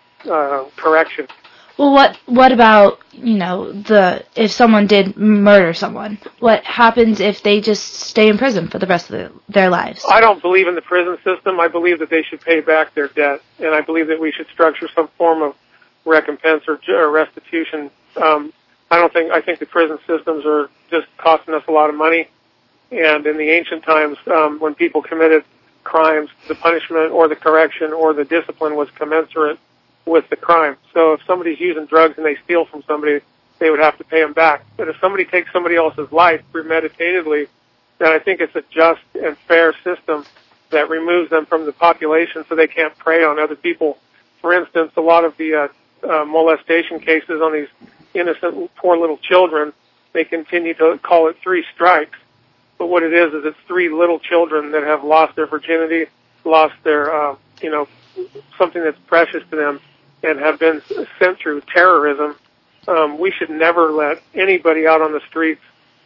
uh, correction. Well, what what about, you know, the if someone did murder someone? What happens if they just stay in prison for the rest of the, their lives? I don't believe in the prison system. I believe that they should pay back their debt, and I believe that we should structure some form of recompense or, or restitution. Um, I don't think I think the prison systems are just costing us a lot of money. And in the ancient times, um, when people committed crimes, the punishment or the correction or the discipline was commensurate with the crime. So if somebody's using drugs and they steal from somebody, they would have to pay them back. But if somebody takes somebody else's life premeditatedly, then I think it's a just and fair system that removes them from the population so they can't prey on other people. For instance, a lot of the uh, uh, molestation cases on these innocent, poor little children, they continue to call it three strikes. But what it is is it's three little children that have lost their virginity, lost their, uh, you know, something that's precious to them, and have been sent through terrorism. Um, we should never let anybody out on the streets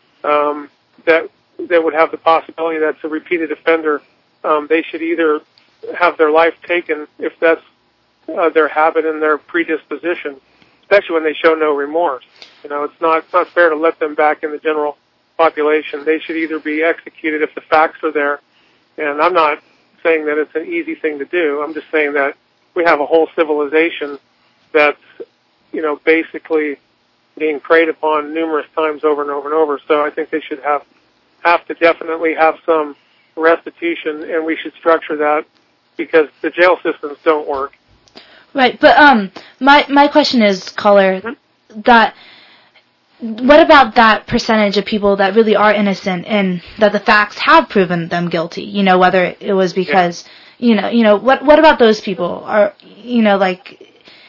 um, that that would have the possibility that's a repeated offender. Um, they should either have their life taken if that's uh, their habit and their predisposition, especially when they show no remorse. You know, it's not it's not fair to let them back in the general population. They should either be executed if the facts are there, and I'm not saying that it's an easy thing to do. I'm just saying that we have a whole civilization that's, you know, basically being preyed upon numerous times over and over and over. So I think they should have have to definitely have some restitution, and we should structure that because the jail systems don't work. Right, but um, my my question is, caller, mm-hmm. that what about that percentage of people that really are innocent and that the facts have proven them guilty? You know, whether it was because, yeah. you know, you know, what what about those people? Are, you know, like,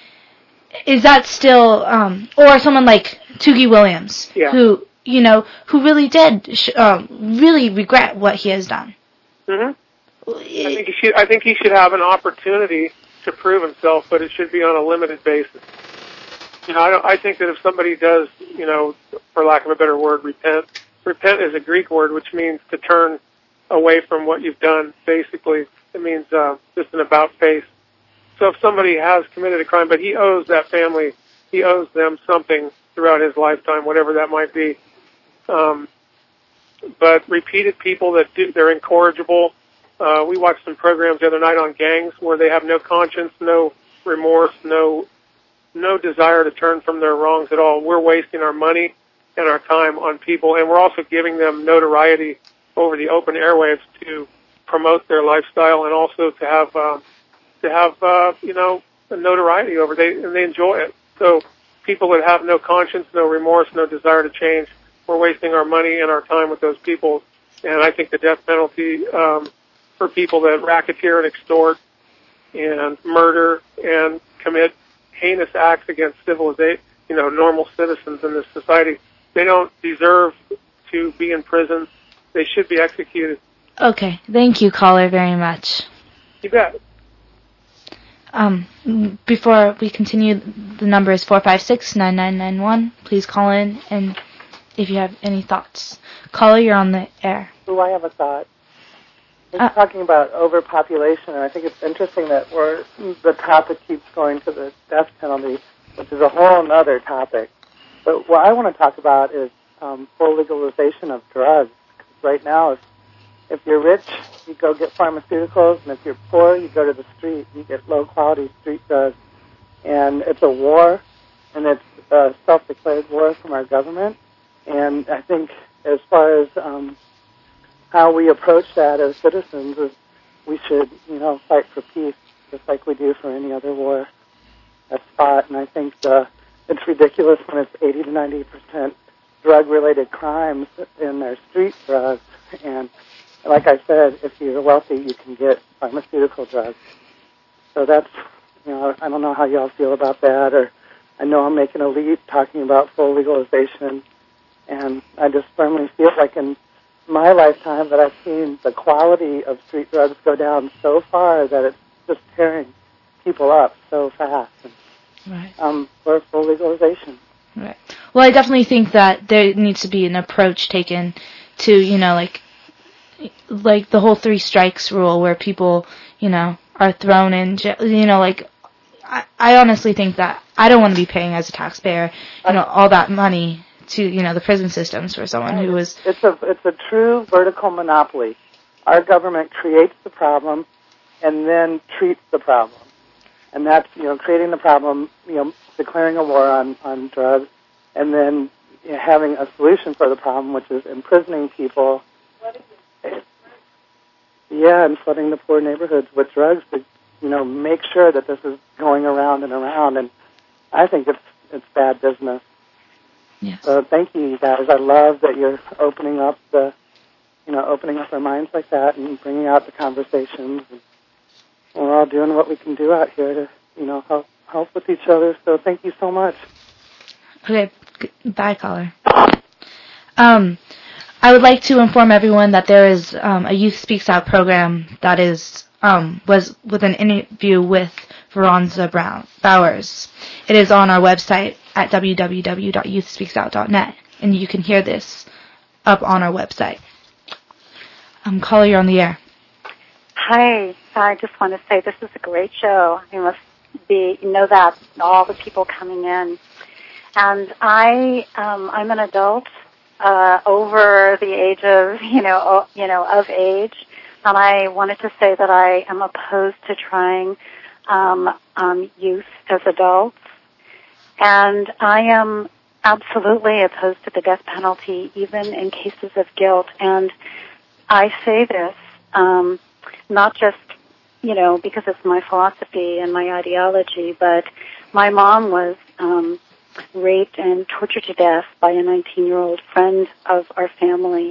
is that still, um, or someone like Tookie Williams, yeah. who, you know, who really did, sh- um, really regret what he has done? Mm-hmm. I think he should. I think he should have an opportunity to prove himself, but it should be on a limited basis. You know, I, don't, I think that if somebody does, you know, for lack of a better word, repent. Repent is a Greek word which means to turn away from what you've done. Basically, it means uh, just an about face. So if somebody has committed a crime, but he owes that family, he owes them something throughout his lifetime, whatever that might be. Um, but repeated people that do, they're incorrigible. Uh, we watched some programs the other night on gangs where they have no conscience, no remorse, no no desire to turn from their wrongs at all. We're wasting our money and our time on people, and we're also giving them notoriety over the open airwaves to promote their lifestyle and also to have um, to have uh, you know a notoriety over they and they enjoy it. So people that have no conscience, no remorse, no desire to change, we're wasting our money and our time with those people. And I think the death penalty um, for people that racketeer and extort and murder and commit heinous acts against civilization, you know, normal citizens in this society, they don't deserve to be in prison. They should be executed. Okay. Thank you, caller, very much. You bet. Um, before we continue, the number is four five six, nine nine nine one. Please call in, and if you have any thoughts. Caller, you're on the air. Oh, I have a thought. We're uh, talking about overpopulation, and I think it's interesting that we're, the topic keeps going to the death penalty, which is a whole other topic. But what I want to talk about is um, full legalization of drugs. Right now, if, if you're rich, you go get pharmaceuticals, and if you're poor, you go to the street. You get low-quality street drugs. And it's a war, and it's a self-declared war from our government. And I think as far as um, how we approach that as citizens is we should, you know, fight for peace just like we do for any other war that's fought. And I think the, it's ridiculous when it's eighty to ninety percent drug-related crimes in their street drugs. And like I said, if you're wealthy, you can get pharmaceutical drugs. So that's, you know, I don't know how y'all feel about that, or I know I'm making a leap talking about full legalization, and I just firmly feel like in my lifetime that I've seen the quality of street drugs go down so far that it's just tearing people up so fast. And, right. Um, for full legalization. Right. Well, I definitely think that there needs to be an approach taken to, you know, like, like the whole three strikes rule where people, you know, are thrown in jail, you know, like, I, I honestly think that I don't want to be paying as a taxpayer, you know, all that money to, you know, the prison systems for someone who was... It's a, it's a true vertical monopoly. Our government creates the problem and then treats the problem. And that's, you know, creating the problem, you know, declaring a war on, on drugs, and then you know, having a solution for the problem, which is imprisoning people. Yeah, and flooding the poor neighborhoods with drugs to, you know, make sure that this is going around and around. And I think it's it's bad business. Yes. So thank you, you guys. I love that you're opening up the, you know, opening up our minds like that and bringing out the conversations. And we're all doing what we can do out here to, you know, help help with each other. So thank you so much. Okay, bye, caller. Um, I would like to inform everyone that there is um, a Youth Speaks Out program that is um, was with an interview with Veronza Brown Bowers. It is on our website at w w w dot youth speaks out dot net, and you can hear this up on our website. Um, caller, you're on the air. Hi, I just want to say this is a great show. You must be, you know that, all the people coming in. And I, um, I'm an adult, uh, over the age of, you know, you know, of age. And I wanted to say that I am opposed to trying, um, um, youth as adults. And I am absolutely opposed to the death penalty, even in cases of guilt. And I say this, um, not just, you know, because it's my philosophy and my ideology, but my mom was um, raped and tortured to death by a nineteen-year-old friend of our family.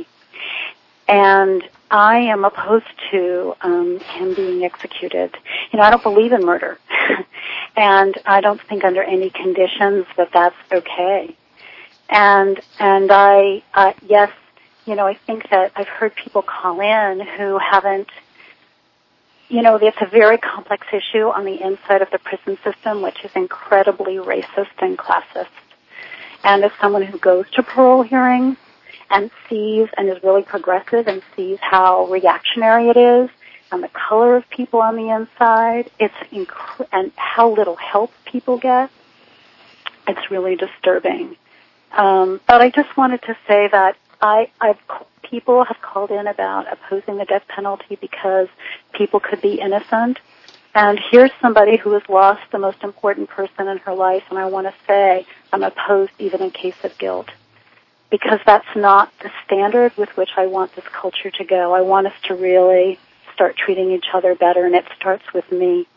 And I am opposed to um, him being executed. You know, I don't believe in murder. And I don't think under any conditions that that's okay. And, and I, uh, yes, you know, I think that I've heard people call in who haven't, you know, it's a very complex issue on the inside of the prison system, which is incredibly racist and classist. And as someone who goes to parole hearings and sees and is really progressive and sees how reactionary it is and the color of people on the inside, it's inc- and how little help people get, it's really disturbing. Um, but I just wanted to say that I, I've people have called in about opposing the death penalty because people could be innocent. And here's somebody who has lost the most important person in her life, and I want to say I'm opposed even in case of guilt, because that's not the standard with which I want this culture to go. I want us to really start treating each other better, and it starts with me.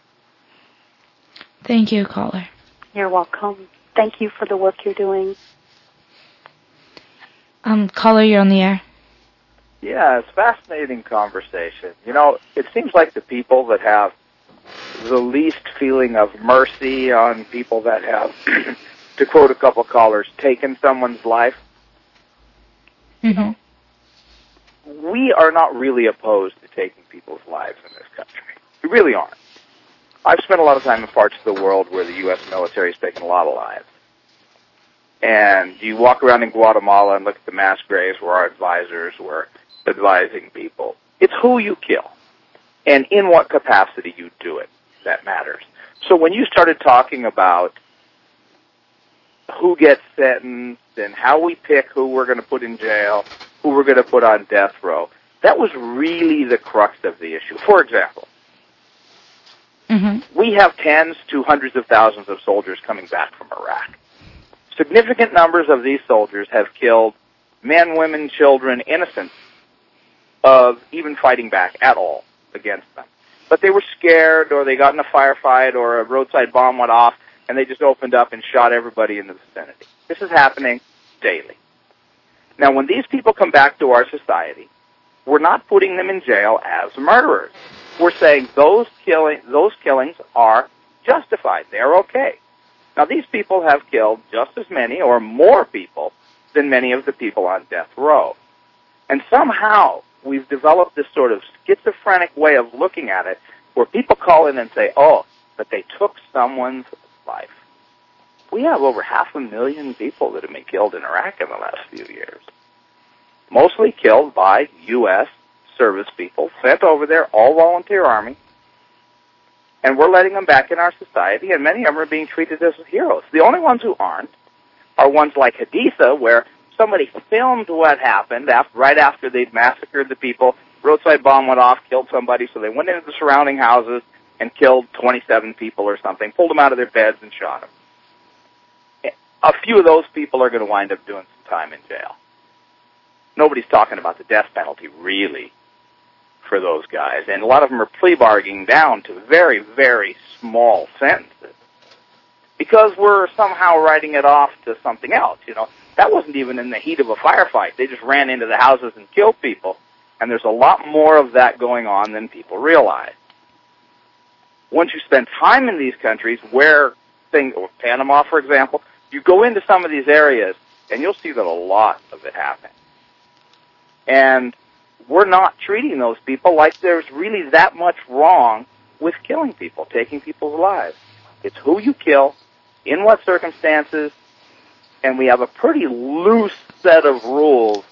Thank you, caller. You're welcome. Thank you for the work you're doing. Um, caller, you're on the air. Yeah, it's a fascinating conversation. You know, it seems like the people that have the least feeling of mercy on people that have, to quote a couple callers, taken someone's life. Mm-hmm. We are not really opposed to taking people's lives in this country. We really aren't. I've spent a lot of time in parts of the world where the U S military has taken a lot of lives. And you walk around in Guatemala and look at the mass graves where our advisors were advising people. It's who you kill and in what capacity you do it that matters. So when you started talking about who gets sentenced and how we pick who we're going to put in jail, who we're going to put on death row, that was really the crux of the issue. For example, mm-hmm. we have tens to hundreds of thousands of soldiers coming back from Iraq. Significant numbers of these soldiers have killed men, women, children, innocent of even fighting back at all against them. But they were scared, or they got in a firefight, or a roadside bomb went off, and they just opened up and shot everybody in the vicinity. This is happening daily. Now, when these people come back to our society, we're not putting them in jail as murderers. We're saying those killing, those killings are justified. They're okay. Now, these people have killed just as many or more people than many of the people on death row. And somehow we've developed this sort of schizophrenic way of looking at it where people call in and say, oh, but they took someone's life. We have over half a million people that have been killed in Iraq in the last few years. Mostly killed by U S service people, sent over there, all volunteer army, and we're letting them back in our society, and many of them are being treated as heroes. The only ones who aren't are ones like Haditha, where somebody filmed what happened after, right after they'd massacred the people. Roadside bomb went off, killed somebody, so they went into the surrounding houses and killed twenty-seven people or something, pulled them out of their beds and shot them. A few of those people are going to wind up doing some time in jail. Nobody's talking about the death penalty, really, for those guys. And a lot of them are plea bargaining down to very, very small sentences because we're somehow writing it off to something else. You know, that wasn't even in the heat of a firefight. They just ran into the houses and killed people. And there's a lot more of that going on than people realize. Once you spend time in these countries where things, or Panama, for example, you go into some of these areas and you'll see that a lot of it happens. And we're not treating those people like there's really that much wrong with killing people, taking people's lives. It's who you kill, in what circumstances, and we have a pretty loose set of rules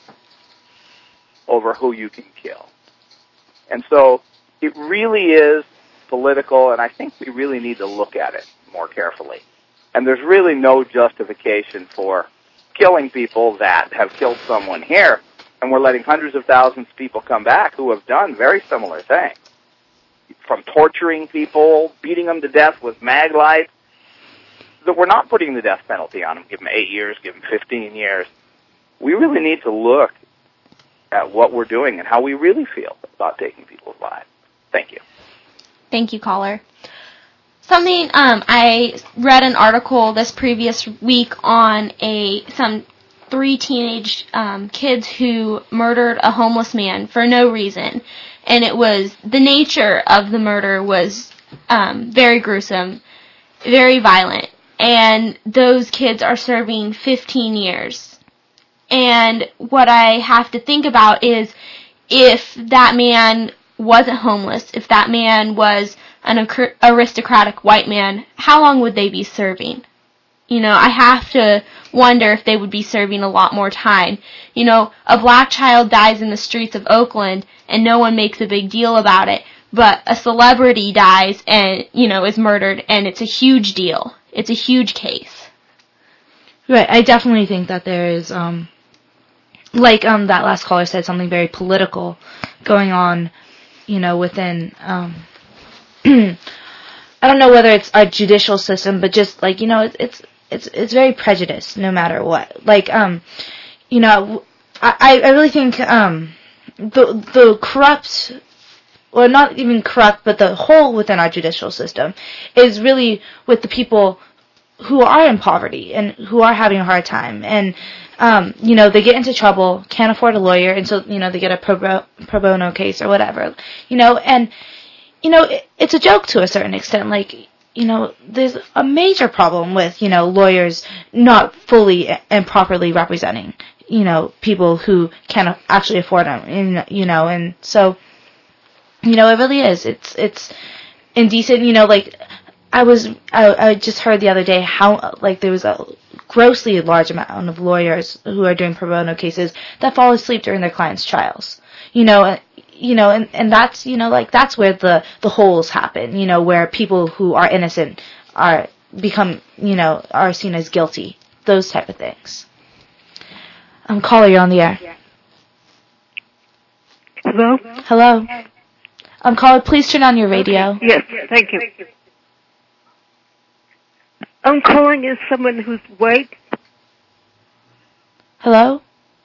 over who you can kill. And so it really is political, and I think we really need to look at it more carefully. And there's really no justification for killing people that have killed someone here, and we're letting hundreds of thousands of people come back who have done very similar things. From torturing people, beating them to death with mag lights, that we're not putting the death penalty on them, give them eight years, give them fifteen years. We really need to look at what we're doing and how we really feel about taking people's lives. Thank you. Thank you, caller. Something, um, I read an article this previous week on a some three teenage um, kids who murdered a homeless man for no reason. And it was, the nature of the murder was um, very gruesome, very violent. And those kids are serving fifteen years. And what I have to think about is if that man wasn't homeless, if that man was an aristocratic white man, how long would they be serving? You know, I have to wonder if they would be serving a lot more time. You know, a black child dies in the streets of Oakland and no one makes a big deal about it, but a celebrity dies and, you know, is murdered and it's a huge deal. It's a huge case. Right, I definitely think that there is, um, like um, that last caller said, something very political going on, you know, within, um, I don't know whether it's our judicial system, but just like, you know, it's, it's, it's, it's very prejudiced no matter what. Like, um, you know, I, I really think, um, the, the corrupt, well, not even corrupt, but the hole within our judicial system is really with the people who are in poverty and who are having a hard time. And, um, you know, they get into trouble, can't afford a lawyer, and so, you know, they get a pro, pro bono case or whatever, you know, and, you know, it, it's a joke to a certain extent. Like, you know, there's a major problem with, you know, lawyers not fully and properly representing, you know, people who can't actually afford them, and, you know, and so, you know, it really is. It's, it's indecent, you know, like, I was, I, I just heard the other day how, like, there was a grossly large amount of lawyers who are doing pro bono cases that fall asleep during their clients' trials. You know, you know, and, and that's, you know, like, that's where the, the holes happen, you know, where people who are innocent are, become, you know, are seen as guilty. Those type of things. Um, caller, you're on the air. Hello? Hello? Um, caller, please turn on your radio. Okay. Yes, thank you. I'm calling as someone who's white. Hello?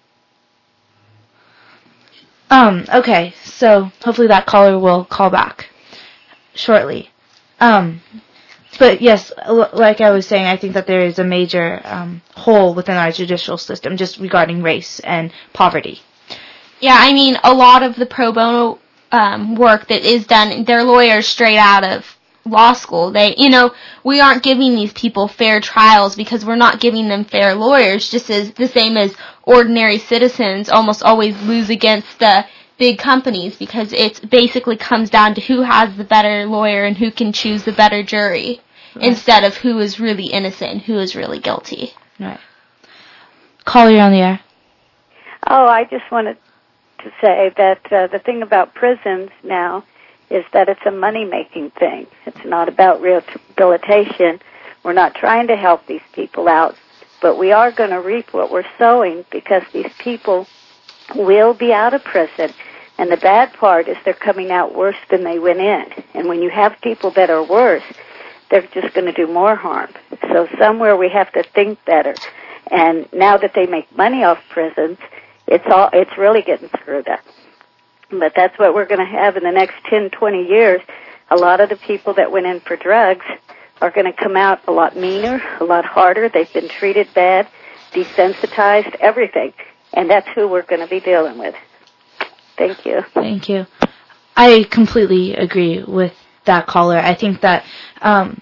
Um, okay, so hopefully that caller will call back shortly. Um, but yes, l- like I was saying, I think that there is a major um, hole within our judicial system just regarding race and poverty. Yeah, I mean, a lot of the pro bono um, work that is done, they're lawyers straight out of law school. They, you know, we aren't giving these people fair trials because we're not giving them fair lawyers, just as the same as ordinary citizens almost always lose against the big companies because it basically comes down to who has the better lawyer and who can choose the better jury right. instead of who is really innocent and who is really guilty. Right. Caller, you're on the air. Oh, I just wanted to say that uh, the thing about prisons now is that it's a money-making thing. It's not about rehabilitation. We're not trying to help these people out, but we are going to reap what we're sowing because these people will be out of prison, and the bad part is they're coming out worse than they went in. And when you have people that are worse, they're just going to do more harm. So somewhere we have to think better. And now that they make money off prisons, it's all it's really getting screwed up. But that's what we're going to have in the next ten, twenty years. A lot of the people that went in for drugs are going to come out a lot meaner, a lot harder. They've been treated bad, desensitized, everything. And that's who we're going to be dealing with. Thank you. Thank you. I completely agree with that caller. I think that um,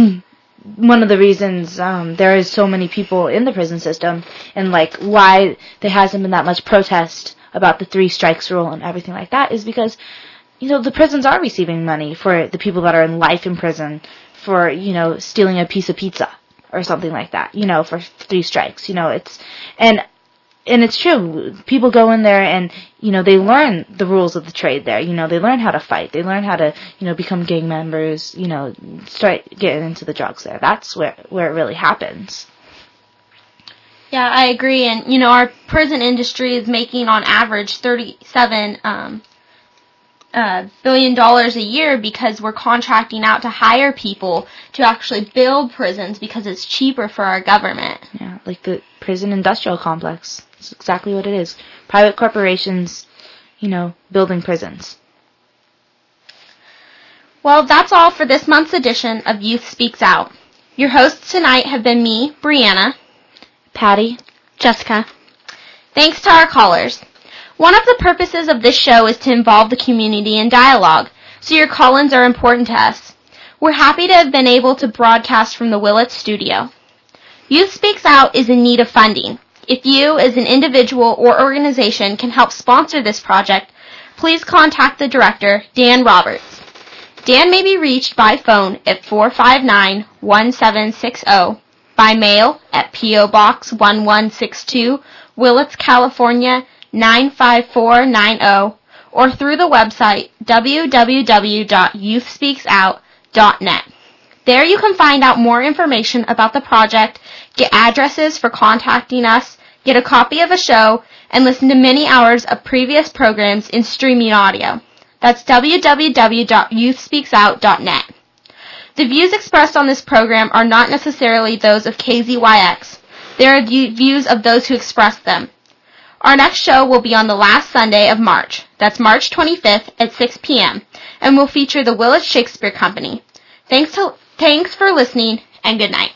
one of the reasons um, there is so many people in the prison system and like why there hasn't been that much protest about the three strikes rule and everything like that is because, you know, the prisons are receiving money for the people that are in life in prison for, you know, stealing a piece of pizza or something like that, you know, for three strikes. You know, it's, and, and it's true. People go in there and, you know, they learn the rules of the trade there. You know, they learn how to fight. They learn how to, you know, become gang members, you know, start getting into the drugs there. That's where, where it really happens. Yeah, I agree. And, you know, our prison industry is making on average thirty-seven um, uh, billion dollars a year because we're contracting out to hire people to actually build prisons because it's cheaper for our government. Yeah, like the prison industrial complex. It's exactly what it is. Private corporations, you know, building prisons. Well, that's all for this month's edition of Youth Speaks Out. Your hosts tonight have been me, Brianna, Patty, Jessica. Thanks to our callers. One of the purposes of this show is to involve the community in dialogue, so your call-ins are important to us. We're happy to have been able to broadcast from the Willits studio. Youth Speaks Out is in need of funding. If you, as an individual or organization, can help sponsor this project, please contact the director, Dan Roberts. Dan may be reached by phone at four five nine, one seven six zero, by mail at P O Box one one six two, Willits, California nine five four nine zero, or through the website w w w dot youth speaks out dot net. There you can find out more information about the project, get addresses for contacting us, get a copy of a show, and listen to many hours of previous programs in streaming audio. That's w w w dot youth speaks out dot net. The views expressed on this program are not necessarily those of K Z Y X. They are the views of those who express them. Our next show will be on the last Sunday of March. That's March twenty-fifth at six p.m. and will feature the Willits Shakespeare Company. Thanks to, thanks for listening, and good night.